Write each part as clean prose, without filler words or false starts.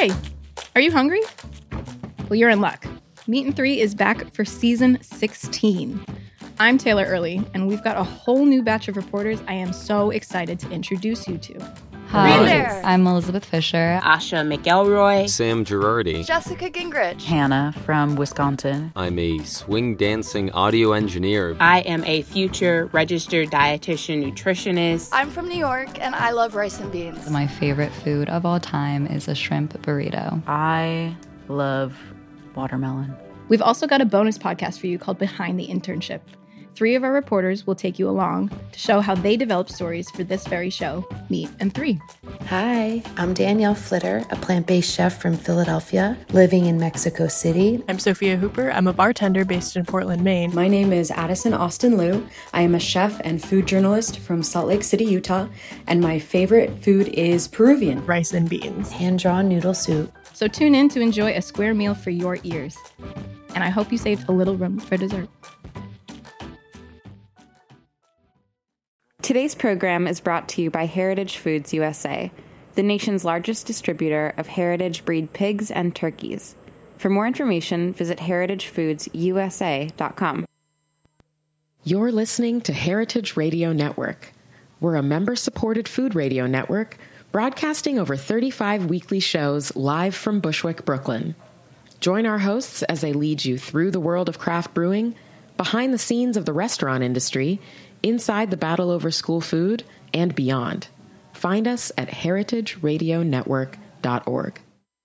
Hey, are you hungry? Well, you're in luck. Meat and Three is back for season 16. I'm Taylor Early, and we've got a whole new batch of reporters I am so excited to introduce you to. Hi, there. I'm Elizabeth Fisher. Asha McElroy. Sam Girardi. Jessica Gingrich. Hannah from Wisconsin. I'm a swing dancing audio engineer. I am a future registered dietitian nutritionist. I'm from New York, and I love rice and beans. My favorite food of all time is a shrimp burrito. I love watermelon. We've also got a bonus podcast for you called Behind the Internship. 3 of our reporters will take you along to show how they developed stories for this very show, Meat and Three. Hi, I'm Danielle Flitter, a plant-based chef from Philadelphia, living in Mexico City. I'm Sophia Hooper. I'm a bartender based in Portland, Maine. My name is Addison Austin Liu. I am a chef and food journalist from Salt Lake City, Utah, and my favorite food is Peruvian. Rice and beans. Hand-drawn noodle soup. So tune in to enjoy a square meal for your ears. And I hope you saved a little room for dessert. Today's program is brought to you by Heritage Foods USA, the nation's largest distributor of heritage breed pigs and turkeys. For more information, visit heritagefoodsusa.com. You're listening to Heritage Radio Network. We're a member-supported food radio network broadcasting over 35 weekly shows live from Bushwick, Brooklyn. Join our hosts as they lead you through the world of craft brewing, behind the scenes of the restaurant industry, inside the battle over school food, and beyond. Find us at heritageradionetwork.org.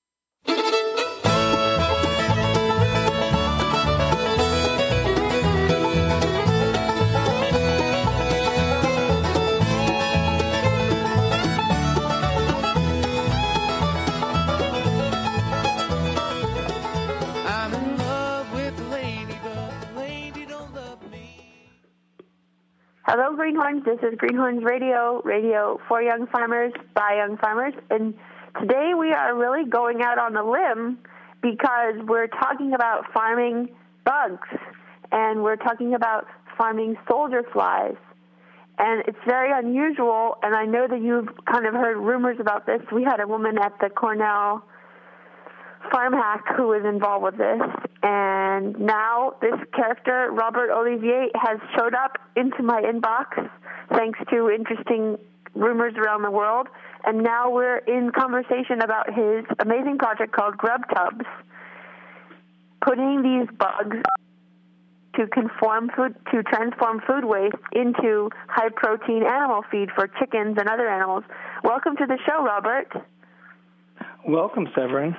Hello, Greenhorns. This is Greenhorns Radio, radio for young farmers, by young farmers. And today we are really going out on a limb because we're talking about farming bugs, and we're talking about farming soldier flies. And it's very unusual, and I know that you've kind of heard rumors about this. We had a woman at the Cornell Farm Hack who was involved with this, and now this character, Robert Olivier, has showed up into my inbox thanks to interesting rumors around the world, and now we're in conversation about his amazing project called Grub Tubs, putting these bugs to transform food waste into high-protein animal feed for chickens and other animals. Welcome to the show, Robert. Welcome, Severin.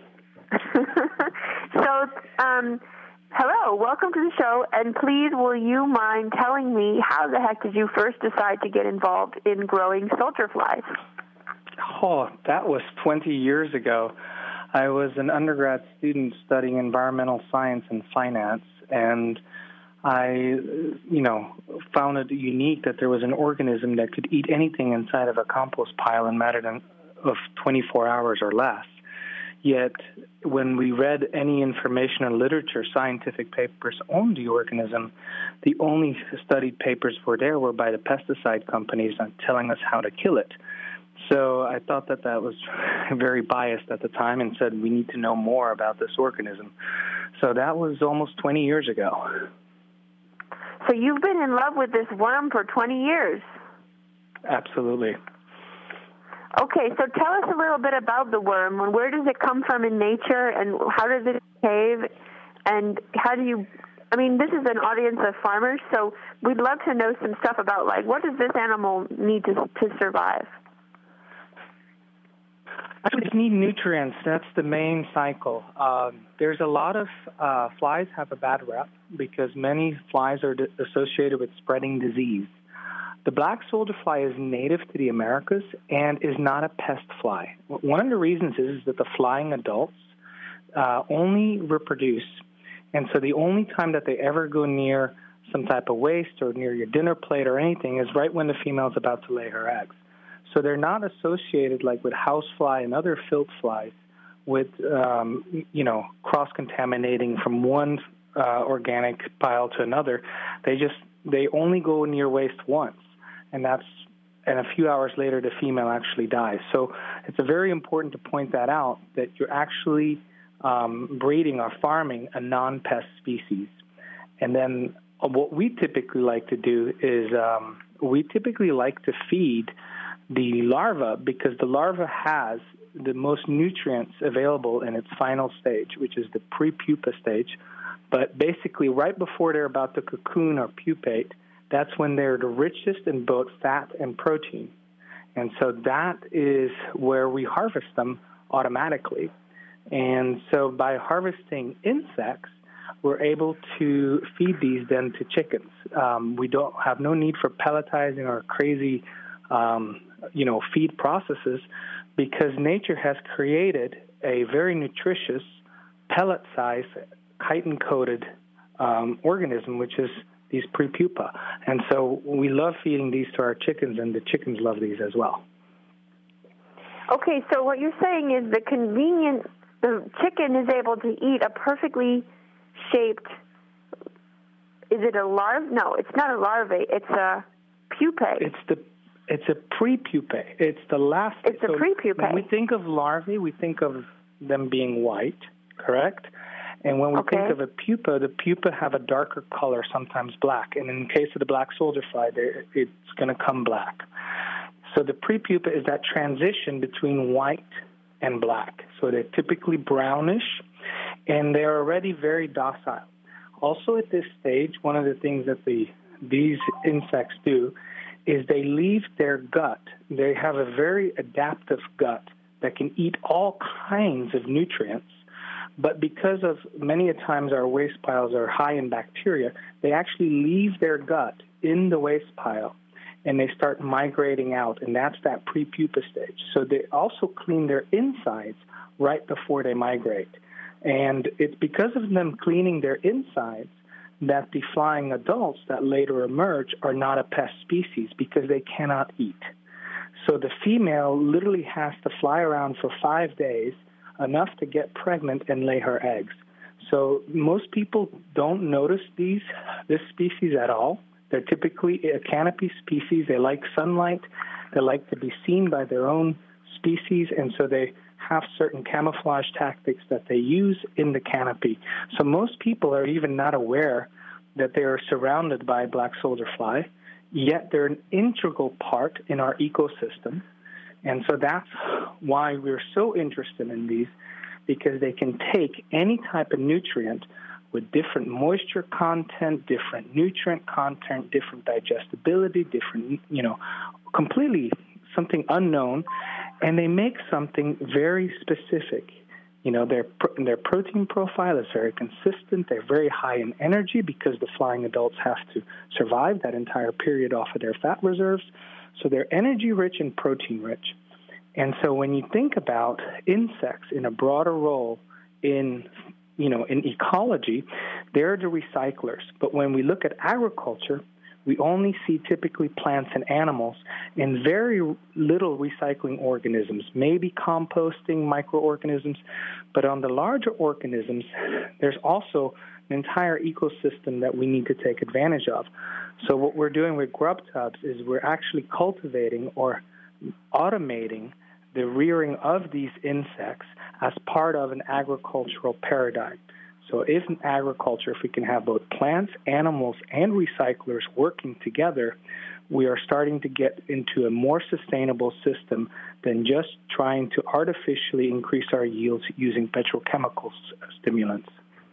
So, hello, welcome to the show, and please will you mind telling me how the heck did you first decide to get involved in growing soldier flies? Oh, that was 20 years ago. I was an undergrad student studying environmental science and finance, and I, found it unique that there was an organism that could eat anything inside of a compost pile in a matter of 24 hours or less. Yet, when we read any information or literature, scientific papers on the organism, the only studied papers were by the pesticide companies on telling us how to kill it. So I thought that was very biased at the time and said we need to know more about this organism. So that was almost 20 years ago. So you've been in love with this worm for 20 years? Absolutely. Okay, so tell us a little bit about the worm, and where does it come from in nature, and how does it behave, and how do you, this is an audience of farmers, so we'd love to know some stuff about, what does this animal need to survive? Actually, they need nutrients. That's the main cycle. There's a lot of flies have a bad rep because many flies are associated with spreading disease. The black soldier fly is native to the Americas and is not a pest fly. One of the reasons is that the flying adults only reproduce, and so the only time that they ever go near some type of waste or near your dinner plate or anything is right when the female's about to lay her eggs. So they're not associated like with housefly and other filth flies with, cross-contaminating from one organic pile to another. They only go near waste once. And that's and a few hours later the female actually dies. So it's very important to point that out, that you're actually breeding or farming a non-pest species. And then what we typically like to do is we typically like to feed the larva, because the larva has the most nutrients available in its final stage, which is the pre-pupa stage. But basically right before they're about to cocoon or pupate, that's when they're the richest in both fat and protein. And so that is where we harvest them automatically. And so by harvesting insects, we're able to feed these then to chickens. We don't have no need for pelletizing or crazy, feed processes, because nature has created a very nutritious pellet-sized chitin-coated organism, which is these prepupa. And so we love feeding these to our chickens, and the chickens love these as well. Okay, so what you're saying is the chicken is able to eat a perfectly shaped, is it a larva? No, it's not a larvae, it's a pupae. It's a prepupae. It's the last. It's a prepupae. When we think of larvae, we think of them being white, correct? And when we think of a pupa, the pupa have a darker color, sometimes black. And in the case of the black soldier fly, it's going to come black. So the prepupa is that transition between white and black. So they're typically brownish, and they're already very docile. Also at this stage, one of the things that these insects do is they leave their gut. They have a very adaptive gut that can eat all kinds of nutrients. But because of many a times our waste piles are high in bacteria, they actually leave their gut in the waste pile, and they start migrating out, and that's that pre-pupa stage. So they also clean their insides right before they migrate. And it's because of them cleaning their insides that the flying adults that later emerge are not a pest species, because they cannot eat. So the female literally has to fly around for 5 days, enough to get pregnant and lay her eggs. So most people don't notice this species at all. They're typically a canopy species. They like sunlight. They like to be seen by their own species, and so they have certain camouflage tactics that they use in the canopy. So most people are even not aware that they are surrounded by black soldier fly, yet they're an integral part in our ecosystem. And so that's why we're so interested in these, because they can take any type of nutrient with different moisture content, different nutrient content, different digestibility, different, completely something unknown, and they make something very specific. Their protein profile is very consistent. They're very high in energy because the flying adults have to survive that entire period off of their fat reserves. So they're energy-rich and protein-rich. And so when you think about insects in a broader role in ecology, they're the recyclers. But when we look at agriculture, we only see typically plants and animals and very little recycling organisms, maybe composting microorganisms. But on the larger organisms, there's also an entire ecosystem that we need to take advantage of. So what we're doing with grub tubs is we're actually cultivating or automating the rearing of these insects as part of an agricultural paradigm. So if in agriculture, if we can have both plants, animals, and recyclers working together, we are starting to get into a more sustainable system than just trying to artificially increase our yields using petrochemical stimulants.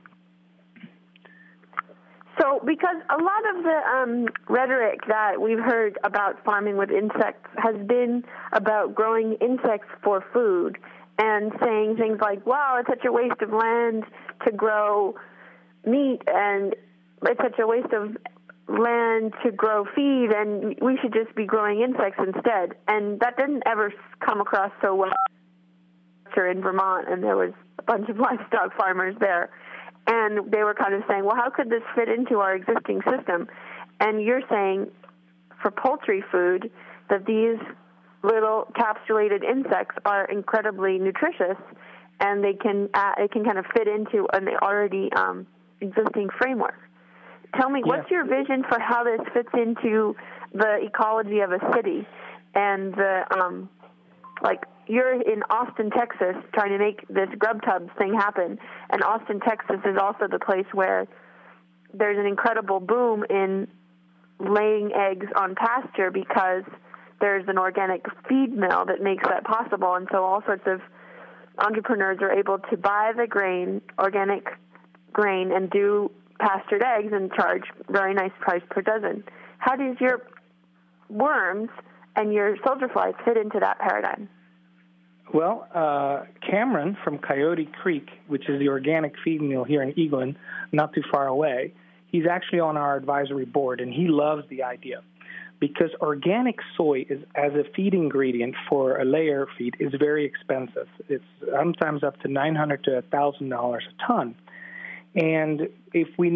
So because a lot of the rhetoric that we've heard about farming with insects has been about growing insects for food and saying things like, wow, it's such a waste of land to grow meat, and it's such a waste of land to grow feed, and we should just be growing insects instead. And that didn't ever come across so well in Vermont, and there was a bunch of livestock farmers there. And they were kind of saying, well, how could this fit into our existing system? And you're saying for poultry food that these little capsulated insects are incredibly nutritious, and it can kind of fit into an already existing framework. Tell me, what's your vision for how this fits into the ecology of a city? and you're in Austin, Texas, trying to make this Grub Tubs thing happen, and Austin, Texas is also the place where there's an incredible boom in laying eggs on pasture because there's an organic feed mill that makes that possible, and so all sorts of entrepreneurs are able to buy the grain, organic grain, and do pastured eggs and charge very nice price per dozen. How does your worms and your soldier flies fit into that paradigm? Well, Cameron from Coyote Creek, which is the organic feed mill here in Eaglin, not too far away, he's actually on our advisory board, and he loves the idea because organic soy is, as a feed ingredient for a layer feed, is very expensive. It's sometimes up to $900 to $1,000 a ton. And if we're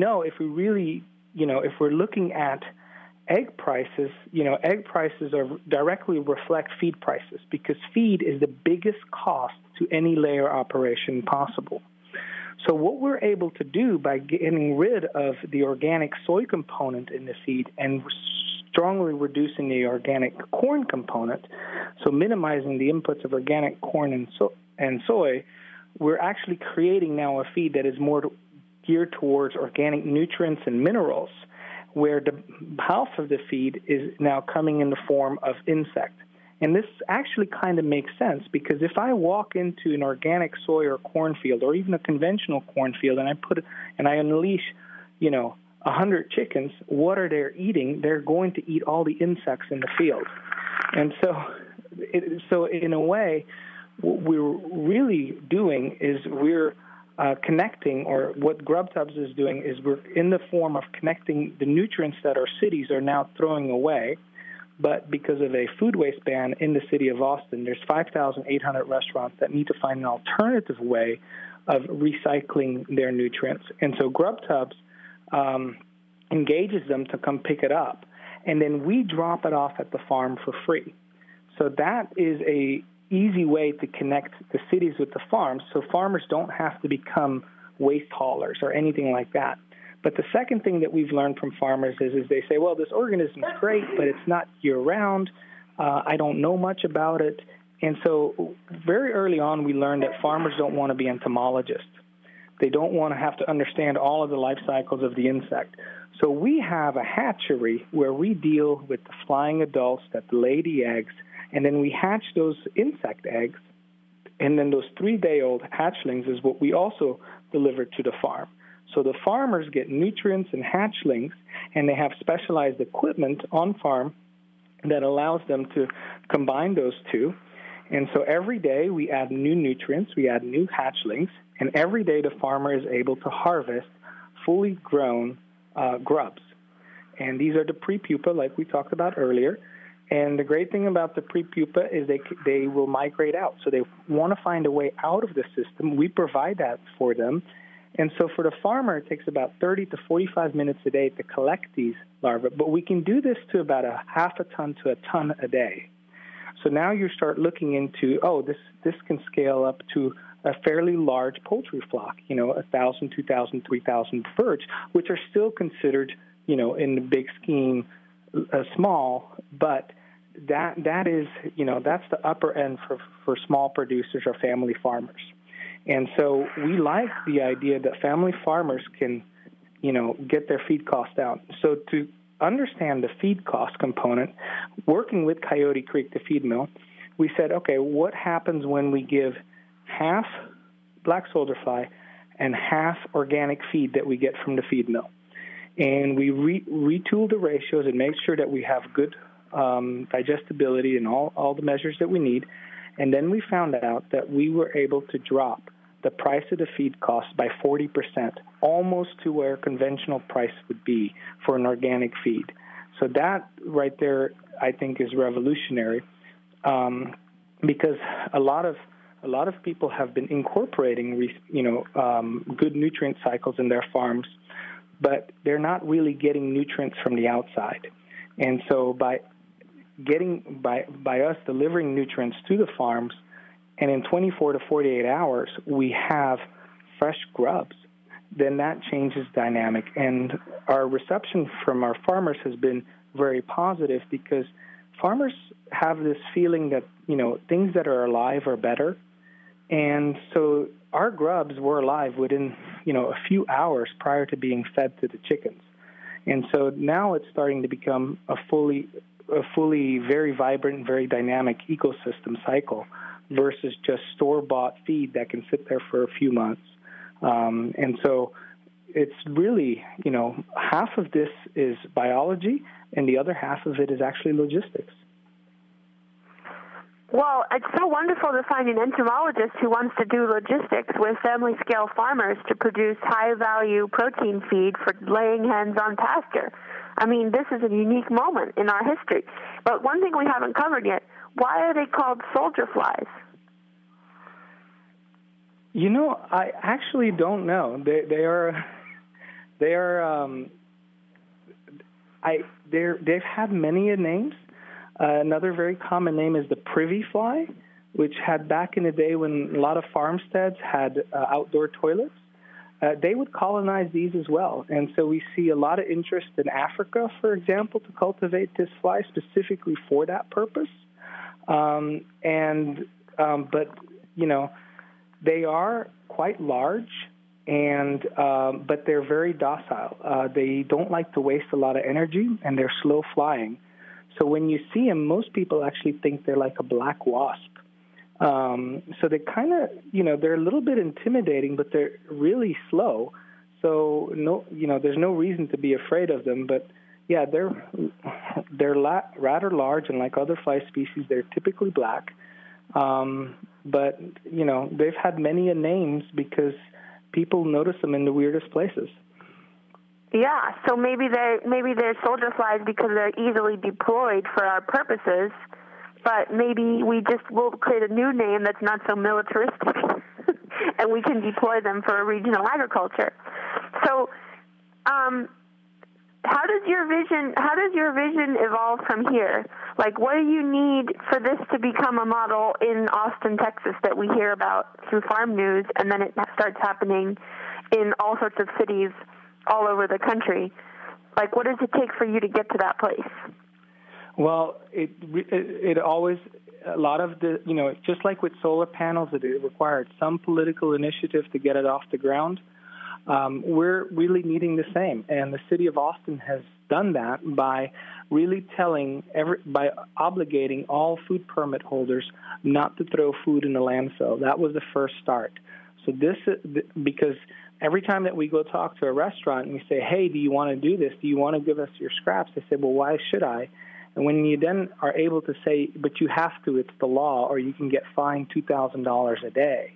looking at egg prices, egg prices directly reflect feed prices because feed is the biggest cost to any layer operation possible. So what we're able to do by getting rid of the organic soy component in the feed and strongly reducing the organic corn component, so minimizing the inputs of organic corn and soy, we're actually creating now a feed that is more geared towards organic nutrients and minerals, where the half of the feed is now coming in the form of insect. And this actually kind of makes sense because if I walk into an organic soy or cornfield or even a conventional cornfield and I unleash, 100 chickens, what are they eating? They're going to eat all the insects in the field. And so in a way, what we're really doing is we're connecting, or what Grub Tubs is doing is we're in the form of connecting the nutrients that our cities are now throwing away. But because of a food waste ban in the city of Austin, there's 5,800 restaurants that need to find an alternative way of recycling their nutrients. And so Grub Tubs engages them to come pick it up, and then we drop it off at the farm for free. So that is a easy way to connect the cities with the farms, so farmers don't have to become waste haulers or anything like that. But the second thing that we've learned from farmers is they say, well, this organism is great, but it's not year-round. I don't know much about it. And so very early on, we learned that farmers don't want to be entomologists. They don't want to have to understand all of the life cycles of the insect. So we have a hatchery where we deal with the flying adults that lay the eggs, and then we hatch those insect eggs, and then those 3-day-old hatchlings is what we also deliver to the farm. So the farmers get nutrients and hatchlings, and they have specialized equipment on farm that allows them to combine those two. And so every day we add new nutrients, we add new hatchlings, and every day the farmer is able to harvest fully grown grubs. And these are the pre-pupa, like we talked about earlier. And the great thing about the pre-pupa is they will migrate out. So they want to find a way out of the system. We provide that for them. And so for the farmer, it takes about 30 to 45 minutes a day to collect these larvae. But we can do this to about a half a ton to a ton a day. So now you start looking into, this can scale up to a fairly large poultry flock, 1,000, 2,000, 3,000 birds, which are still considered, in the big scheme, small, but that is, that's the upper end for small producers or family farmers. And so we like the idea that family farmers can, get their feed cost down. So to understand the feed cost component, working with Coyote Creek, the feed mill, we said, okay, what happens when we give half black soldier fly and half organic feed that we get from the feed mill? And we retool the ratios and make sure that we have good digestibility and all the measures that we need. And then we found out that we were able to drop the price of the feed cost by 40%, almost to where conventional price would be for an organic feed. So that right there, I think, is revolutionary, because a lot of people have been incorporating, good nutrient cycles in their farms, but they're not really getting nutrients from the outside. And so by us delivering nutrients to the farms, and in 24 to 48 hours we have fresh grubs, then that changes dynamic. And our reception from our farmers has been very positive because farmers have this feeling that, things that are alive are better. And so our grubs were alive within, a few hours prior to being fed to the chickens. And so now it's starting to become a fully very vibrant, very dynamic ecosystem cycle versus just store-bought feed that can sit there for a few months. And so it's really, half of this is biology and the other half of it is actually logistics. Well, it's so wonderful to find an entomologist who wants to do logistics with family-scale farmers to produce high-value protein feed for laying hens on pasture. I mean, this is a unique moment in our history. But one thing we haven't covered yet, why are they called soldier flies? I actually don't know. They've had many names. Another very common name is the privy fly, which had back in the day when a lot of farmsteads had outdoor toilets. They would colonize these as well. And so we see a lot of interest in Africa, for example, to cultivate this fly specifically for that purpose. But they are quite large, and but they're very docile. They don't like to waste a lot of energy, and they're slow flying. So when you see them, most people actually think they're like a black wasp. So they kind of, they're a little bit intimidating, but they're really slow. So there's no reason to be afraid of them. But yeah, they're rather large, and like other fly species, they're typically black. But they've had many names because people notice them in the weirdest places. Yeah, so maybe they're soldier flies because they're easily deployed for our purposes, but maybe we'll create a new name that's not so militaristic, and we can deploy them for regional agriculture. So, how does your vision evolve from here? Like, what do you need for this to become a model in Austin, Texas, that we hear about through farm news, and then it starts happening in all sorts of cities all over the country? Like, what does it take for you to get to that place? Well, it always, a lot of the, just like with solar panels, it required some political initiative to get it off the ground. We're really needing the same, and the city of Austin has done that by really by obligating all food permit holders not to throw food in the landfill. That was the first start. So because every time that we go talk to a restaurant and we say, hey, do you want to do this? Do you want to give us your scraps? They say, well, why should I? And when you then are able to say, but you have to, it's the law, or you can get fined $2,000 a day,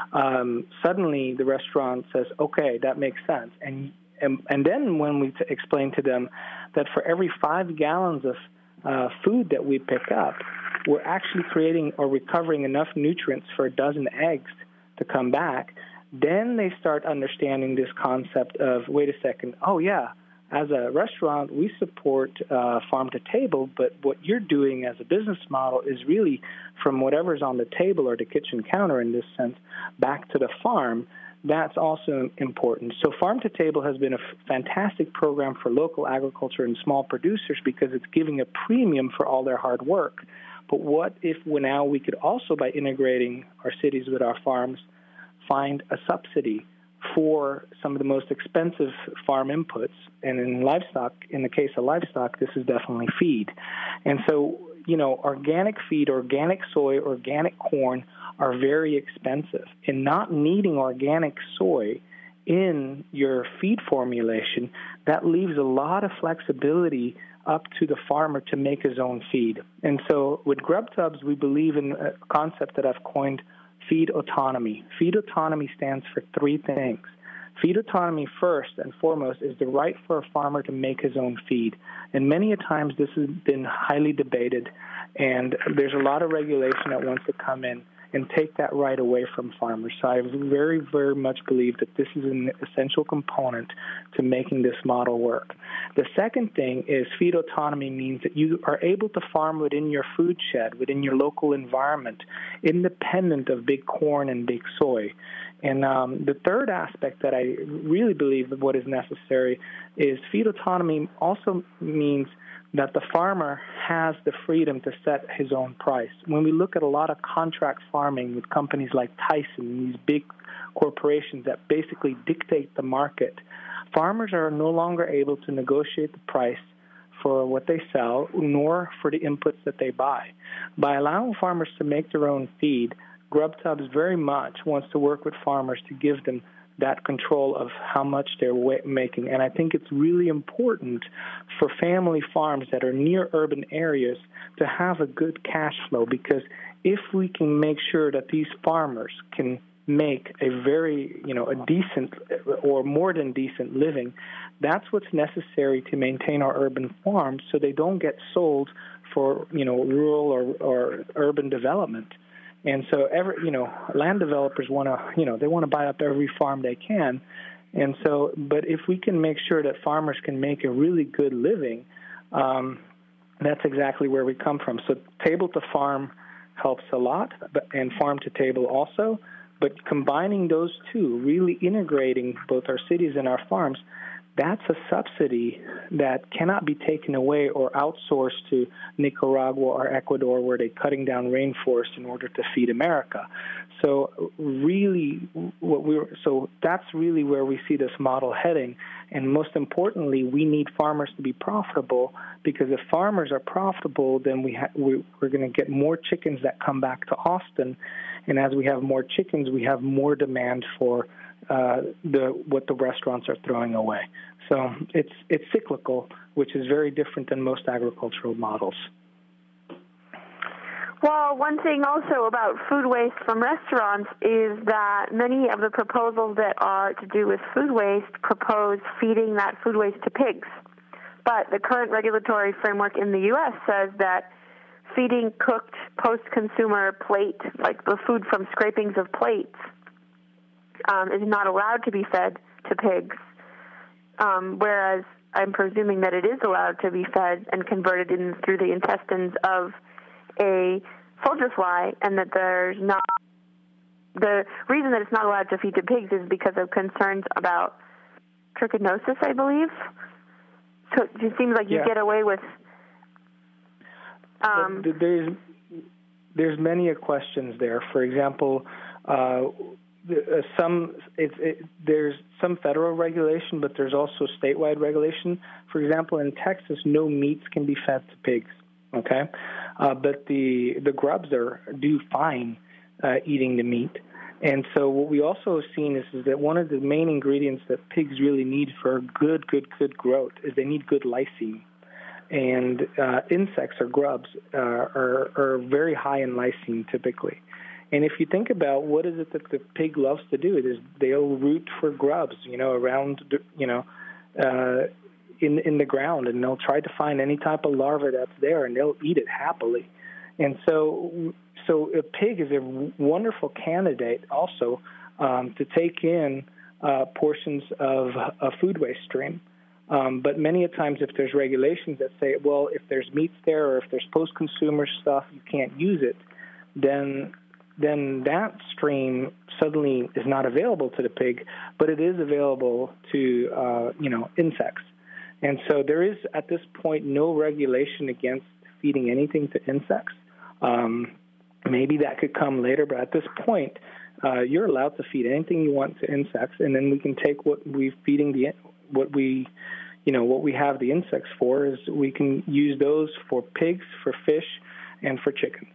suddenly the restaurant says, okay, that makes sense. And then when we explain to them that for every 5 gallons of food that we pick up, we're actually creating or recovering enough nutrients for a dozen eggs to come back, then they start understanding this concept of, wait a second, oh, yeah, as a restaurant, we support farm to table, but what you're doing as a business model is really from whatever's on the table or the kitchen counter in this sense back to the farm. That's also important. So Farm to Table has been a fantastic program for local agriculture and small producers because it's giving a premium for all their hard work. But what if now we could also, by integrating our cities with our farms, find a subsidy for some of the most expensive farm inputs? And in livestock, in the case of livestock, this is definitely feed. And so, organic feed, organic soy, organic corn are very expensive. And not needing organic soy in your feed formulation, that leaves a lot of flexibility up to the farmer to make his own feed. And so with Grub Tubs, we believe in a concept that I've coined feed autonomy. Feed autonomy stands for 3 things. Feed autonomy, first and foremost, is the right for a farmer to make his own feed. And many a times this has been highly debated, and there's a lot of regulation that wants to come in and take that right away from farmers. So I very, very much believe that this is an essential component to making this model work. The second thing is feed autonomy means that you are able to farm within your food shed, within your local environment, independent of big corn and big soy. And the third aspect that I really believe that what is necessary is feed autonomy also means that the farmer has the freedom to set his own price. When we look at a lot of contract farming with companies like Tyson, these big corporations that basically dictate the market, farmers are no longer able to negotiate the price for what they sell, nor for the inputs that they buy. By allowing farmers to make their own feed, Grubhub very much wants to work with farmers to give them that control of how much they're making. And I think it's really important for family farms that are near urban areas to have a good cash flow, because if we can make sure that these farmers can make a very, a decent or more than decent living, that's what's necessary to maintain our urban farms so they don't get sold for, rural or urban development. And so, land developers want to, they want to buy up every farm they can. And so, but if we can make sure that farmers can make a really good living, that's exactly where we come from. So, table to farm helps a lot, and farm to table also. But combining those two, really integrating both our cities and our farms, that's a subsidy that cannot be taken away or outsourced to Nicaragua or Ecuador, where they're cutting down rainforests in order to feed America. So that's really where we see this model heading. And most importantly, we need farmers to be profitable, because if farmers are profitable, then we're going to get more chickens that come back to Austin. And as we have more chickens, we have more demand for what the restaurants are throwing away. So it's cyclical, which is very different than most agricultural models. Well, one thing also about food waste from restaurants is that many of the proposals that are to do with food waste propose feeding that food waste to pigs. But the current regulatory framework in the U.S. says that feeding cooked post-consumer plate, like the food from scrapings of plates, is not allowed to be fed to pigs, whereas I'm presuming that it is allowed to be fed and converted in through the intestines of a soldier fly, and that there's not the reason that it's not allowed to feed to pigs is because of concerns about trichinosis, I believe. So it just seems like you get away with. There's many questions there. For example, there's some federal regulation, but there's also statewide regulation. For example, in Texas, no meats can be fed to pigs. Okay, but the grubs do fine eating the meat. And so what we also have seen is that one of the main ingredients that pigs really need for good growth is they need good lysine. And insects or grubs are very high in lysine typically. And if you think about what is it that the pig loves to do, it is they'll root for grubs, around, in the ground, and they'll try to find any type of larva that's there, and they'll eat it happily. And so a pig is a wonderful candidate also to take in portions of a food waste stream. But many a times if there's regulations that say, well, if there's meats there or if there's post-consumer stuff, you can't use it, then that stream suddenly is not available to the pig, but it is available to, insects. And so there is, at this point, no regulation against feeding anything to insects. Maybe that could come later, but at this point, you're allowed to feed anything you want to insects, and then we can take what we have the insects for, is we can use those for pigs, for fish, and for chickens.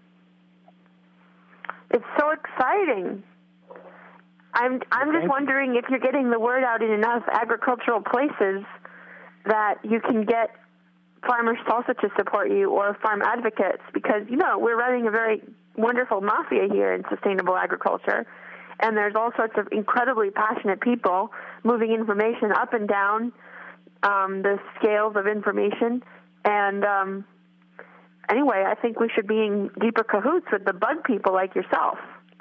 It's so exciting. I'm just wondering if you're getting the word out in enough agricultural places that you can get farmers also to support you, or farm advocates, because, we're running a very wonderful mafia here in sustainable agriculture, and there's all sorts of incredibly passionate people moving information up and down the scales of information. And anyway, I think we should be in deeper cahoots with the bug people like yourself.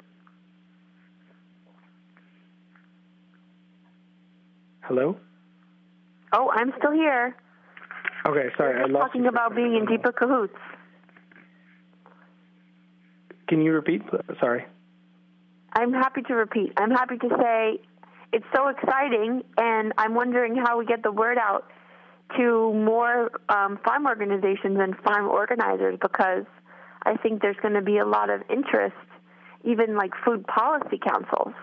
Hello? Oh, I'm still here. Okay, sorry. We're talking about being in deeper cahoots. Can you repeat? Sorry. I'm happy to repeat. I'm happy to say it's so exciting, and I'm wondering how we get the word out to more farm organizations and farm organizers, because I think there's going to be a lot of interest, even like food policy councils.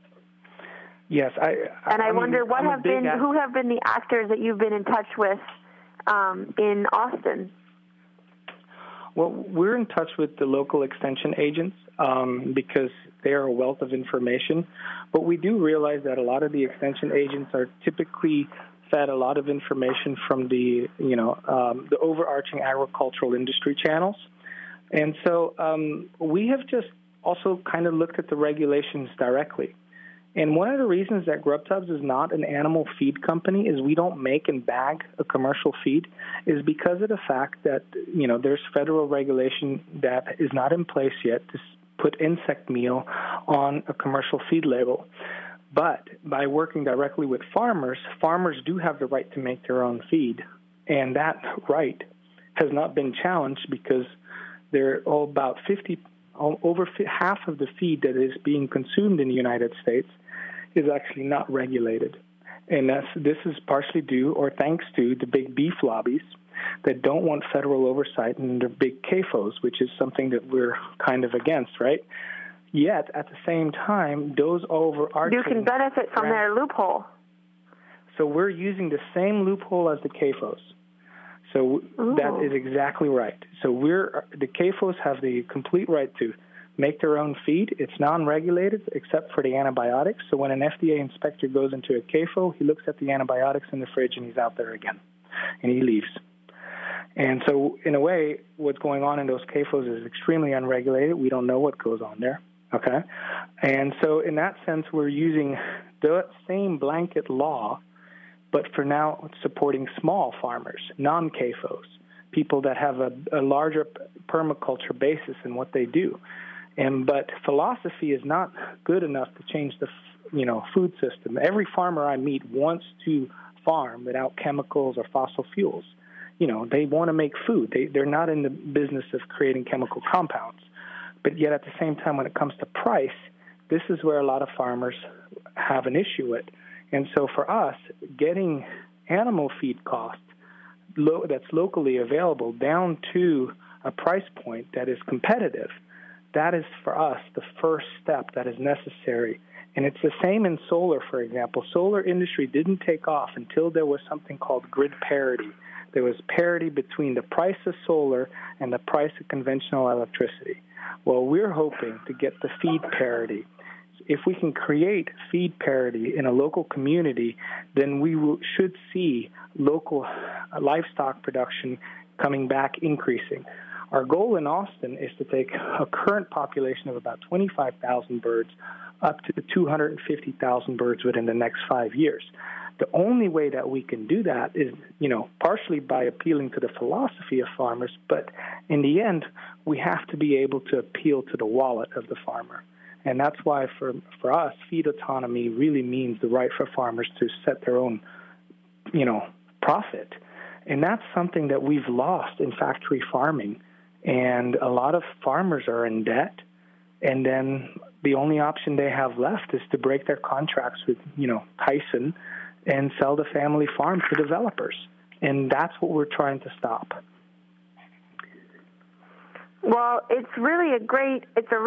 Yes, I wonder who have been the actors that you've been in touch with in Austin. Well, we're in touch with the local extension agents because they are a wealth of information. But we do realize that a lot of the extension agents are typically fed a lot of information from the overarching agricultural industry channels. And so we have just also kind of looked at the regulations directly. And one of the reasons that Grubtubs is not an animal feed company is we don't make and bag a commercial feed is because of the fact that, there's federal regulation that is not in place yet to put insect meal on a commercial feed label. But by working directly with farmers, farmers do have the right to make their own feed. And that right has not been challenged because they're all about over half of the feed that is being consumed in the United States is actually not regulated. And this is partially due or thanks to the big beef lobbies that don't want federal oversight and their big CAFOs, which is something that we're kind of against, right? Yet, at the same time, those overarching... You can benefit from their loophole. So we're using the same loophole as the CAFOs. So that is exactly right. So the CAFOs have the complete right to make their own feed. It's non-regulated except for the antibiotics. So when an FDA inspector goes into a CAFO, he looks at the antibiotics in the fridge and he's out there again, and he leaves. And so in a way, what's going on in those CAFOs is extremely unregulated. We don't know what goes on there, okay? And so in that sense, we're using the same blanket law, but for now supporting small farmers, non-CAFOs, people that have a larger permaculture basis in what they do. But philosophy is not good enough to change the food system. Every farmer I meet wants to farm without chemicals or fossil fuels. They want to make food. They're not in the business of creating chemical compounds. But yet at the same time, when it comes to price, this is where a lot of farmers have an issue with. And so for us, getting animal feed cost that's locally available down to a price point that is competitive, that is for us the first step that is necessary. And it's the same in solar, for example. Solar industry didn't take off until there was something called grid parity. There was parity between the price of solar and the price of conventional electricity. Well, we're hoping to get the feed parity. If we can create feed parity in a local community, then we should see local livestock production coming back increasing. Our goal in Austin is to take a current population of about 25,000 birds up to 250,000 birds within the next 5 years. The only way that we can do that is, partially by appealing to the philosophy of farmers, but in the end, we have to be able to appeal to the wallet of the farmer. And that's why for us, feed autonomy really means the right for farmers to set their own, profit. And that's something that we've lost in factory farming. And a lot of farmers are in debt. And then the only option they have left is to break their contracts with, Tyson and sell the family farm to developers. And that's what we're trying to stop. Well, it's really a great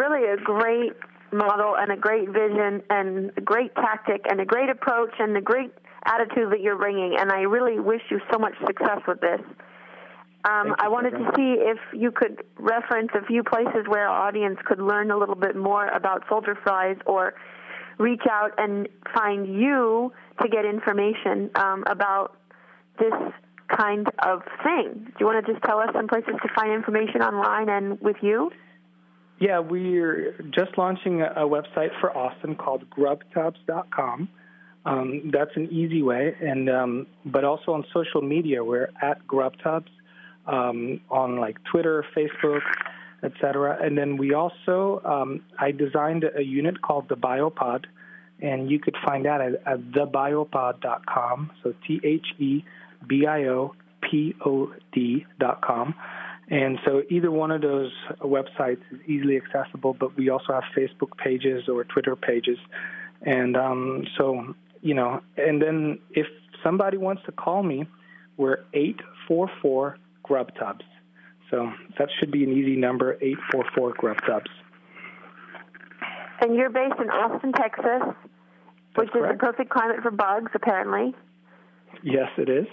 model and a great vision and a great tactic and a great approach and a great attitude that you're bringing. And I really wish you so much success with this. I wanted to see if you could reference a few places where our audience could learn a little bit more about soldier flies or reach out and find you to get information about this kind of thing. Do you want to just tell us some places to find information online and with you? Yeah, we're just launching a website for Austin called grubtubs.com. That's an easy way, and but also on social media, we're at Grubtubs on like Twitter, Facebook, etc. And then we also, I designed a unit called the Biopod, and you could find that at thebiopod.com, so TheBiopod.com. And so either one of those websites is easily accessible, but we also have Facebook pages or Twitter pages. And and then if somebody wants to call me, we're 844 Grub Tubs. So that should be an easy number, 844 Grub Tubs. And you're based in Austin, Texas, which is the perfect climate for bugs, apparently. Yes, it is.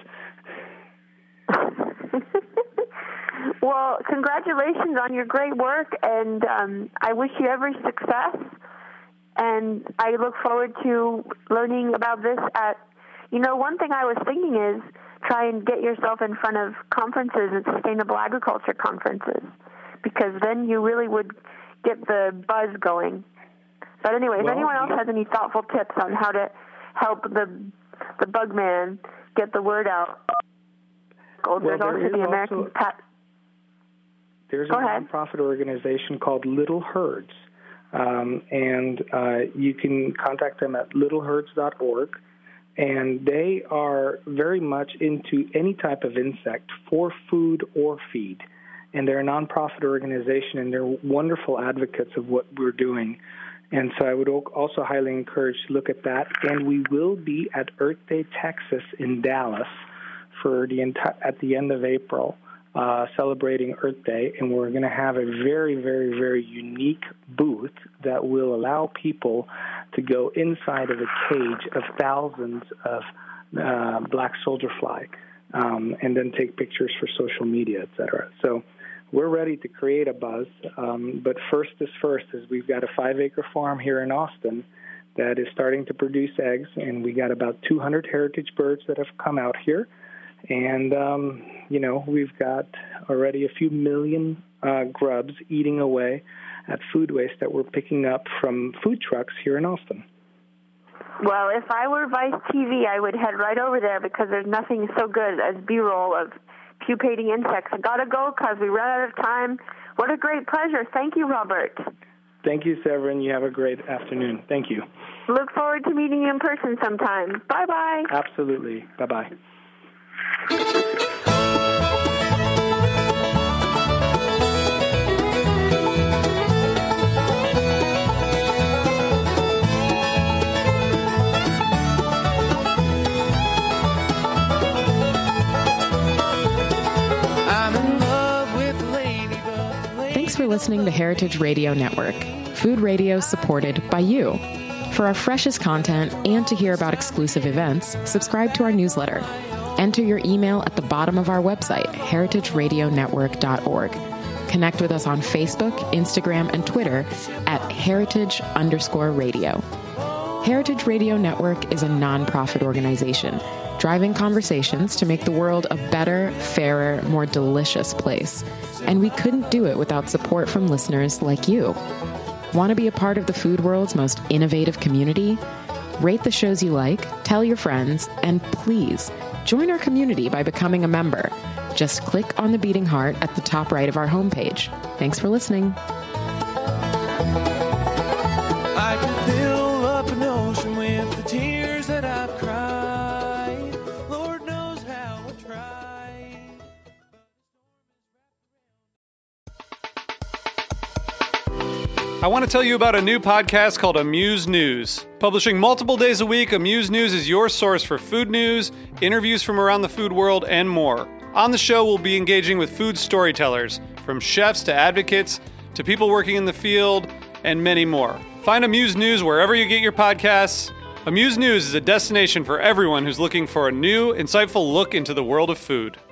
Well, congratulations on your great work, and I wish you every success. And I look forward to learning about this one thing I was thinking is try and get yourself in front of conferences and sustainable agriculture conferences, because then you really would get the buzz going. But anyway, if anyone else has any thoughtful tips on how to help the bug man get the word out, there's also the American There's a nonprofit organization called Little Herds, and you can contact them at littleherds.org, and they are very much into any type of insect for food or feed, and they're a nonprofit organization, and they're wonderful advocates of what we're doing. And so I would also highly encourage to look at that. And we will be at Earth Day, Texas in Dallas at the end of April, celebrating Earth Day. And we're going to have a very, very, very unique booth that will allow people to go inside of a cage of thousands of black soldier fly and then take pictures for social media, et cetera. So we're ready to create a buzz, but first is we've got a 5-acre farm here in Austin that is starting to produce eggs, and we got about 200 heritage birds that have come out here, and we've got already a few million grubs eating away at food waste that we're picking up from food trucks here in Austin. Well, if I were Vice TV, I would head right over there, because there's nothing so good as B-roll of pupating insects. I gotta go because we ran out of time. What a great pleasure. Thank you, Robert. Thank you, Severin. You have a great afternoon. Thank you. Look forward to meeting you in person sometime. Bye-bye. Absolutely. Bye-bye. Thanks for listening to Heritage Radio Network, food radio supported by you. For our freshest content and to hear about exclusive events, subscribe to our newsletter. Enter your email at the bottom of our website, heritageradionetwork.org. Connect with us on Facebook, Instagram, and Twitter at heritage_radio. Heritage Radio Network is a nonprofit organization driving conversations to make the world a better, fairer, more delicious place. And we couldn't do it without support from listeners like you. Want to be a part of the food world's most innovative community? Rate the shows you like, tell your friends, and please join our community by becoming a member. Just click on the beating heart at the top right of our homepage. Thanks for listening. I can fill up an ocean with the tears that I've cried. Lord knows how I tried. I want to tell you about a new podcast called Amuse News. Publishing multiple days a week, Amuse News is your source for food news, interviews from around the food world, and more. On the show, we'll be engaging with food storytellers, from chefs to advocates to people working in the field, and many more. Find Amuse News wherever you get your podcasts. Amuse News is a destination for everyone who's looking for a new, insightful look into the world of food.